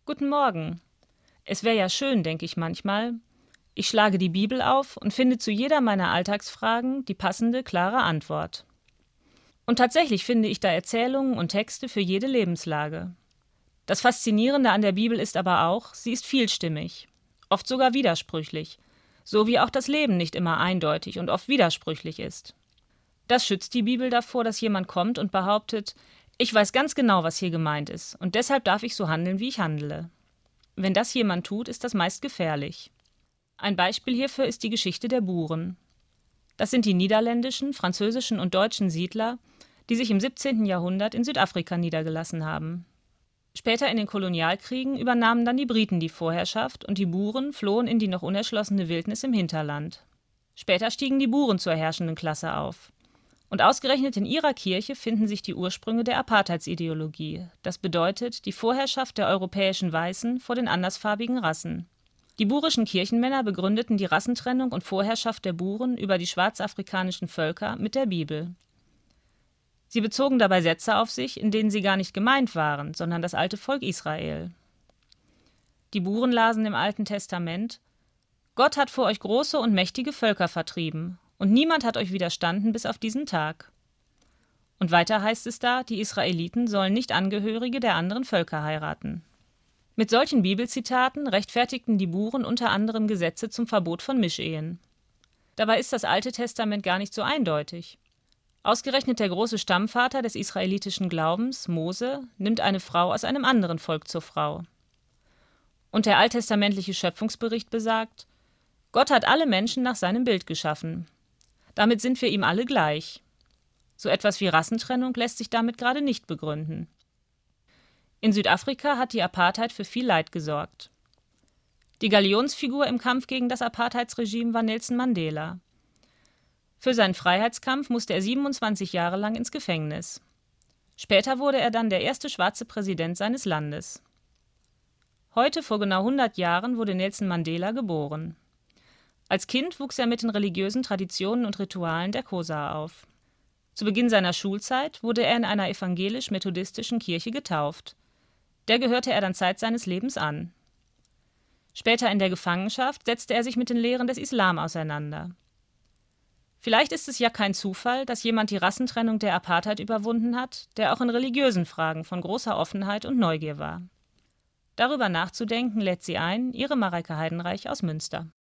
Guten Morgen. Es wäre ja schön, denke ich manchmal. Ich schlage die Bibel auf und finde zu jeder meiner Alltagsfragen die passende, klare Antwort. Und tatsächlich finde ich da Erzählungen und Texte für jede Lebenslage. Das Faszinierende an der Bibel ist aber auch, sie ist vielstimmig, oft sogar widersprüchlich, so wie auch das Leben nicht immer eindeutig und oft widersprüchlich ist. Das schützt die Bibel davor, dass jemand kommt und behauptet, ich weiß ganz genau, was hier gemeint ist, und deshalb darf ich so handeln, wie ich handle. Wenn das jemand tut, ist das meist gefährlich. Ein Beispiel hierfür ist die Geschichte der Buren. Das sind die niederländischen, französischen und deutschen Siedler, die sich im 17. Jahrhundert in Südafrika niedergelassen haben. Später in den Kolonialkriegen übernahmen dann die Briten die Vorherrschaft und die Buren flohen in die noch unerschlossene Wildnis im Hinterland. Später stiegen die Buren zur herrschenden Klasse auf. Und ausgerechnet in ihrer Kirche finden sich die Ursprünge der Apartheidsideologie. Das bedeutet die Vorherrschaft der europäischen Weißen vor den andersfarbigen Rassen. Die burischen Kirchenmänner begründeten die Rassentrennung und Vorherrschaft der Buren über die schwarzafrikanischen Völker mit der Bibel. Sie bezogen dabei Sätze auf sich, in denen sie gar nicht gemeint waren, sondern das alte Volk Israel. Die Buren lasen im Alten Testament: Gott hat vor euch große und mächtige Völker vertrieben, und niemand hat euch widerstanden bis auf diesen Tag. Und weiter heißt es da, die Israeliten sollen nicht Angehörige der anderen Völker heiraten. Mit solchen Bibelzitaten rechtfertigten die Buren unter anderem Gesetze zum Verbot von Mischehen. Dabei ist das Alte Testament gar nicht so eindeutig. Ausgerechnet der große Stammvater des israelitischen Glaubens, Mose, nimmt eine Frau aus einem anderen Volk zur Frau. Und der alttestamentliche Schöpfungsbericht besagt: Gott hat alle Menschen nach seinem Bild geschaffen. Damit sind wir ihm alle gleich. So etwas wie Rassentrennung lässt sich damit gerade nicht begründen. In Südafrika hat die Apartheid für viel Leid gesorgt. Die Galionsfigur im Kampf gegen das Apartheidsregime war Nelson Mandela. Für seinen Freiheitskampf musste er 27 Jahre lang ins Gefängnis. Später wurde er dann der erste schwarze Präsident seines Landes. Heute, vor genau 100 Jahren, wurde Nelson Mandela geboren. Als Kind wuchs er mit den religiösen Traditionen und Ritualen der Xhosa auf. Zu Beginn seiner Schulzeit wurde er in einer evangelisch-methodistischen Kirche getauft. Der gehörte er dann Zeit seines Lebens an. Später in der Gefangenschaft setzte er sich mit den Lehren des Islam auseinander. Vielleicht ist es ja kein Zufall, dass jemand die Rassentrennung der Apartheid überwunden hat, der auch in religiösen Fragen von großer Offenheit und Neugier war. Darüber nachzudenken lädt sie ein, Ihre Mareike Heidenreich aus Münster.